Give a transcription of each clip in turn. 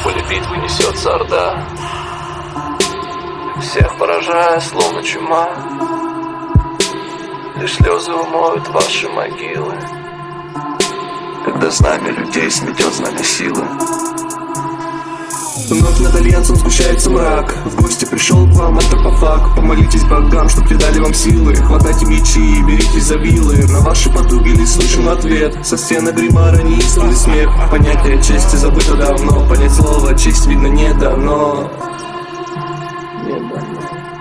в поле битвы несется орда, всех поражая, словно чума. Лишь слезы умоют ваши могилы, когда знамя людей сметет знамя силы. Вновь над альянсом сгущается мрак. В гости пришел к вам антропофаг. Помолитесь богам, чтоб придали вам силы. Хватайте мечи и беритесь за вилы. На ваши потуги лишь слышим ответ. Со стены гримара неистовый смех. Понятие чести забыто давно. Понять слово честь видно не дано. Не дано.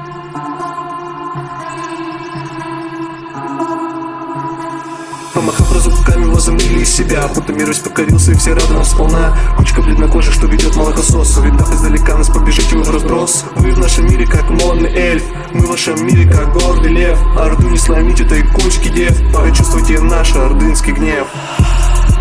Помахав разрубками, возомнили из себя, будто мир весь покорился и все рады нам сполна. Кучка бледнокожих, что ведет молокосос, увидав издалека нас, побежите в разброс. Вы в нашем мире как модный эльф, мы в вашем мире как гордый лев. Орду не сломить этой кучки дев, прочувствуйте наш ордынский гнев.